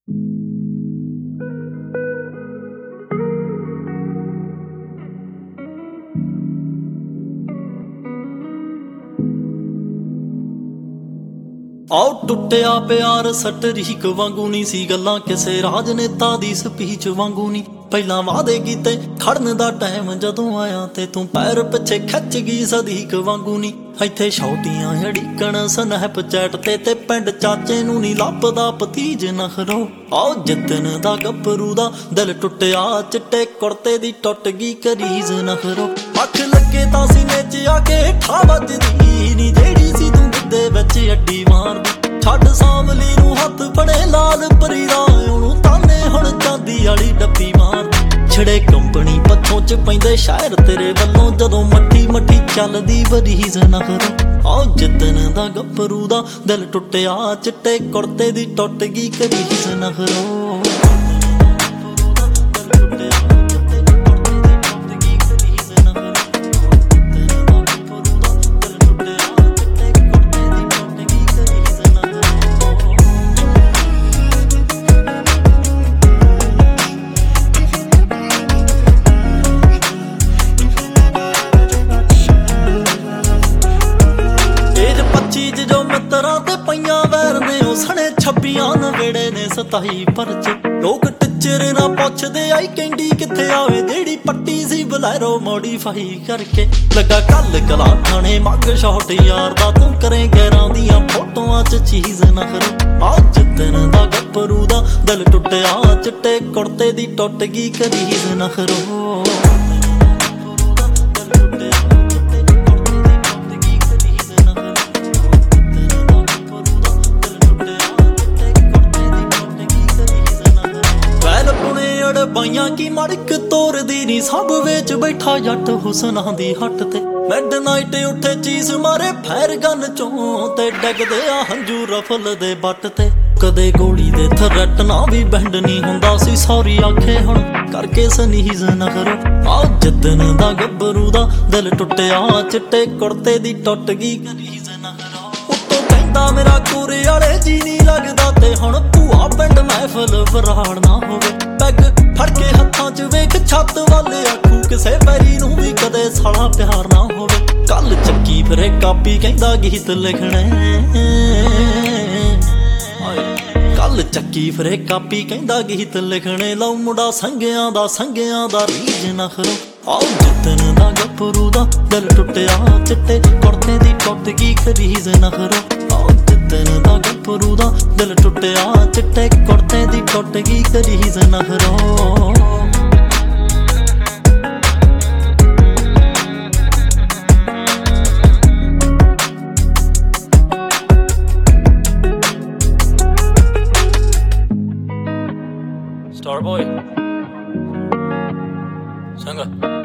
ਆਓ ਟੁੱਟਿਆ ਪਿਆਰ ਸਟਰੀਕ ਵਾਂਗੂ ਨੀ ਸੀ, ਗੱਲਾਂ ਕਿਸੇ ਰਾਜਨੇਤਾ ਦੀ ਸਪੀਚ ਵਾਂਗੂ ਨੀ। ਪਹਿਲਾਂ ਵਾਅਦੇ ਕੀਤੇ ਖੜਨ ਦਾ ਟਾਈਮ ਜਦੋਂ ਆਇਆ ਤੇ ਤੂੰ ਪੈਰ ਪਿੱਛੇ ਖਿੱਚ ਗਈ ਸਦੀਕ ਵਾਂਗੂ ਨੀ। ਇੱਥੇ ਛੋਟੀਆਂ ਅੜੀਕਣ ਸਨੈਪਚੈਟ ਤੇ ਪਿੰਡ ਚਾਚੇ ਨੂੰ ਨੀ ਲੱਭਦਾ ਭਤੀਜ ਨਖਰੋ। ਆਓ ਜਿੱਦਣ ਦਾ ਗੱਭਰੂ ਦਾ ਦਿਲ ਟੁੱਟਿਆ, ਚਿੱਟੇ ਕੁੜਤੇ ਦੀ ਟੁੱਟ ਗਈ ਕਰੀਜ਼ ਨਖਰੋ। ਅੱਖ ਲੱਗੇ ਤਾਂ ਸੀਨੇ 'ਚ ਆ ਕੇ ਠਾ ਵੱਜਦੀ ਨੀ, ਜਿਹੜੀ ਸੀ ਤੂੰ ਗਿੱਧੇ ਵਿੱਚ ਅੱਡੀ ਮਾਰਦੀ। ਛੱਡ ਸਾਂਵਲੀ ਨੂੰ ਹੱਥ ਫੜੇ ਲਾਲ ਪਰੀ ਦਾ, ਉਹਨੂੰ ਤਾਨੇ ਹੁਣ ਚਾਂਦੀ ਵਾਲੀ ਡੱਬੀ ਮਾਰਦੀ। ਛੜੇ ਕੰਪਨੀ ਪੱਥੋਂ 'ਚ ਪੈਂਦੇ ਸ਼ਾਇਰ ਤੇਰੇ ਵੱਲੋਂ, ਜਦੋਂ ਮੱਠੀ ਮੱਠੀ ਚੱਲਦੀ ਬਰੀਜ਼ ਨਖਰੋ। ਆਓ ਜਿੱਦਣ ਦਾ ਗੱਭਰੂ ਦਾ ਦਿਲ ਟੁੱਟਿਆ, ਚਿੱਟੇ ਕੁੜਤੇ ਦੀ ਟੁੱਟ ਗਈ ਕਰੀਜ਼ ਨਖਰੋ। ਜੋ ਮਿੱਤਰਾਂ ਤੇ ਪਈਆਂ ਵੈਰ ਨੇ, ਉਹ ਸਣੇ 26 ਨਵੇੜੇ ਨੇ 27 ਪਰਚੇ। ਲੋਕ ਟਿੱਚਰ ਨਾ ਪੁੱਛਦੇ ਆਈ ਕੈਂਡੀ ਕਿੱਥੇ ਆਵੇ, ਜਿਹੜੀ ਪੱਟੀ ਸੀ ਬਲੈਰੋ ਮੋਡੀਫਾਈ ਕਰਕੇ। ਲੱਗਾ ਕੱਲ ਕਲਾ ਥਾਣੇ ਮੱਗ ਸ਼ਾਟ ਯਾਰ ਦਾ, ਤੂੰ ਕਰੇ ਗੈਰਾਂ ਦੀਆਂ ਫੋਟੋਆਂ 'ਚ ਚੀਜ਼ ਨਖਰੋ। ਆਹ ਜਿੱਦਣ ਦਾ ਗੱਭਰੂ ਦਾ ਦਿਲ ਟੁੱਟਿਆ, ਚਿੱਟੇ ਕੁੜਤੇ ਦੀ ਟੁੱਟ ਗਈ ਕਰੀਜ਼ ਨਖਰੋ। ਬਾਈਆਂ ਕੀ ਮੜਕ ਤੋਰਦੀ ਨੀ, ਸਭ ਵਿੱਚ ਬੈਠਾ ਜੱਟ ਹੁਸਨਾਂ ਦੀ ਹੱਟ ਤੇ। ਮਿਡਨਾਈਟ ਉੱਠੇ ਚੀਜ਼ ਮਾਰੇ ਫੈਰ ਗਨ ਚੋਂ, ਤੇ ਡਿੱਗਦੇ ਆ ਹੰਝੂ ਰਫਲ ਦੇ ਬੱਟ ਤੇ। ਕਦੇ ਗੋਲੀ ਦੇ ਥਰਟ ਨਾ ਵੀ ਬੈਂਡ ਨੀ ਹੁੰਦਾ ਸੀ, ਸੌਰੀ ਆਖੇ ਹੁਣ ਕਰਕੇ ਸਨੀਜ਼ ਨਖਰੋ। ਆਹ ਜਿੱਦਣ ਦਾ ਗੱਭਰੂ ਦਾ ਦਿਲ ਟੁੱਟਿਆ, ਚਿੱਟੇ ਕੁੜਤੇ ਦੀ ਟੁੱਟ ਗਈ ਕਰੀਜ਼ ਨਖਰੋ। ਉੱਤੋਂ ਕਹਿੰਦਾ ਮੇਰਾ ਕੋਰੇ ਵਾਲੇ ਜੀ ਨੀ ਲੱਗਦਾ, ਤੇ ਹੁਣ ਭੂਆ ਪਿੰਡ ਮਹਿਫਲ ਬਰਾੜ ਨਾ ਹੋਵੇ। ਪੈਗ ਫੜ ਕੇ ਹੱਥਾਂ 'ਚ ਵੇਖ ਛੱਤ ਵੱਲ ਆਖੂ, ਕਿਸੇ ਵੈਰੀ ਨੂੰ ਵੀ ਕਦੇ ਸਾਲਾ ਪਿਆਰ ਨਾ ਹੋਵੇ। ਕੱਲ ਚੱਕੀ ਫਿਰੇ ਕਾਪੀ ਕਹਿੰਦਾ ਗੀਤ ਲਿਖਣੇ, ਕੱਲ ਚੱਕੀ ਫਿਰੇ ਕਾਪੀ ਕਹਿੰਦਾ ਗੀਤ ਲਿਖਣੇ। ਲਓ ਮੁੰਡਾ ਸੰਗਿਆਂ ਦਾ ਰੀਝ ਨਖਰੋ। ਆਓ ਜਿੱਦਣ ਦਾ ਗੱਭਰੂ ਦਾ ਦਿਲ ਟੁੱਟਿਆ, ਚਿੱਟੇ ਕੁੜਤੇ ਦੀ ਟੁੱਟ ਗਈ ਕਰੀਜ਼ ਨਖਰੋ। ਆਓ ਜਿੱਦਣ ਦਾ ਗੱਭਰੂ ਦਾ ਦਿਲ ਟੁੱਟਿਆ, ਚਿੱਟੇ ਕੁੜਤੇ ਦੀ ਟੁੱਟ ਗਈ ਕਰੀਜ਼ ਨਖਰੋ। Starboy, Sanga.